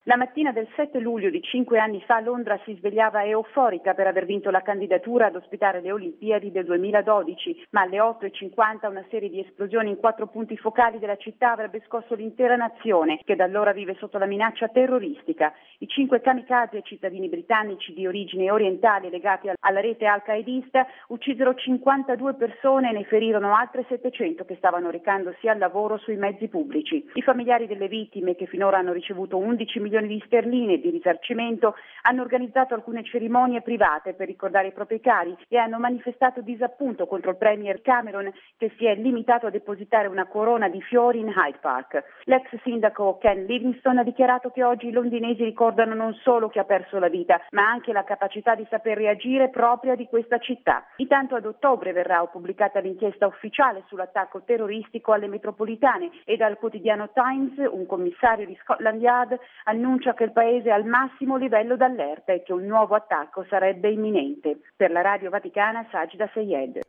La mattina del 7 luglio di 5 anni fa Londra si svegliava euforica per aver vinto la candidatura ad ospitare le Olimpiadi del 2012, ma alle 8:50 una serie di esplosioni in 4 punti focali della città avrebbe scosso l'intera nazione, che da allora vive sotto la minaccia terroristica. I 5 kamikaze, cittadini britannici di origine orientale legati alla rete al-qaedista, uccisero 52 persone e ne ferirono altre 700 che stavano recandosi al lavoro sui mezzi pubblici. I familiari delle vittime, che finora hanno ricevuto 11 milioni di sterline di risarcimento, hanno organizzato alcune cerimonie private per ricordare i propri cari e hanno manifestato disappunto contro il premier Cameron, che si è limitato a depositare una corona di fiori in Hyde Park. L'ex sindaco Ken Livingstone ha dichiarato che oggi i londinesi ricordano non solo chi ha perso la vita, ma anche la capacità di saper reagire propria di questa città. Intanto ad ottobre verrà pubblicata l'inchiesta ufficiale sull'attacco terroristico alle metropolitane e dal quotidiano Times un commissario di Scotland Yard annuncia che il paese è al massimo livello d'allerta e che un nuovo attacco sarebbe imminente. Per la Radio Vaticana, Sajida Sayed.